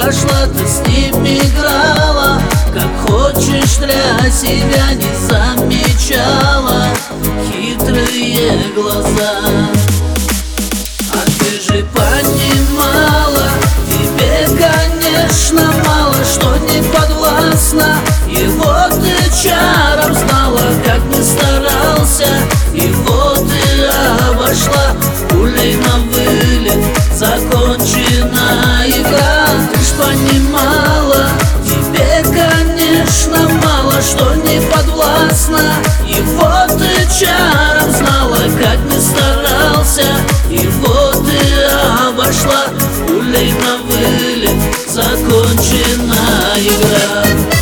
пошла, ты с ним играла, как хочешь для себя, не замечала хитрые глаза. А ты же понимала, тебе, конечно, мало, что не подвластна. Его ты чаром знала, как не старался, и вот ты обошла. Пулей на вылет закончена игра. Ты ж понимала, тебе, конечно, мало, что не подвластна. И вот ты чаром знала, как не старался, и вот ты обошла. Пулей на вылет закончена игра.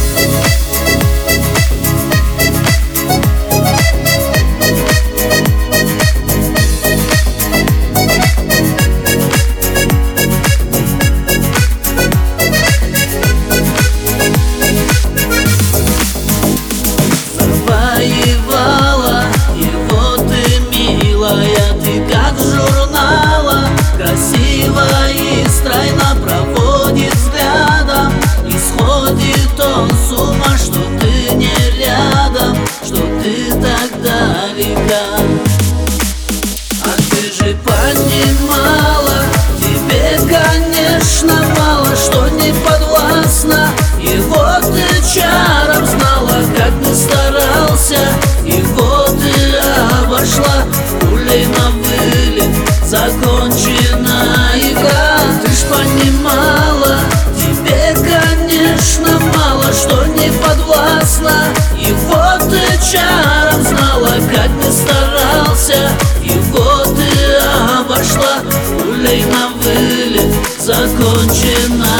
Завоевала, и вот ты, милая, ты как с журнала, красиво и стройно проводит взглядом, и сходит он с ума, что ты не рядом, что ты так далека. А ты же понимала, тебе, конечно, мало, что не подвластна. И вот ты чаром знала, как не старался, и вот ты обошла. Пулей на вылет закончена игра. Ты ж понимала, тебе, конечно, мало, что не подвластна. И вот ты чаром знала, как не старался, и вот ты обошла. Пулей на вылет закончена